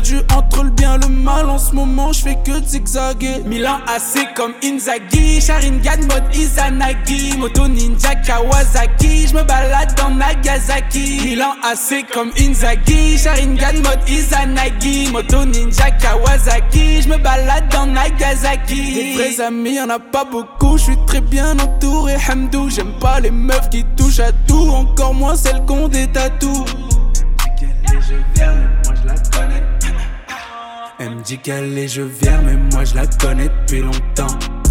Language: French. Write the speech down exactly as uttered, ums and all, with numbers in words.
perdu entre le bien et le mal. En ce moment je fais que de zigzaguer. Milan A C comme Inzaghi, Sharingan mode Izanagi, Moto Ninja Kawasaki, j'me balade dans Nagasaki. Milan A C comme Inzaghi, Sharingan mode Izanagi, Moto Ninja Kawasaki, j'me balade dans Nagasaki. Des vrais amis y'en a pas beaucoup, j'suis très bien entouré hamdou. J'aime pas les meufs qui touchent à tout, encore moins celles qui ont des tatous. Elle me dit qu'elle est je viens mais moi je la connais depuis longtemps.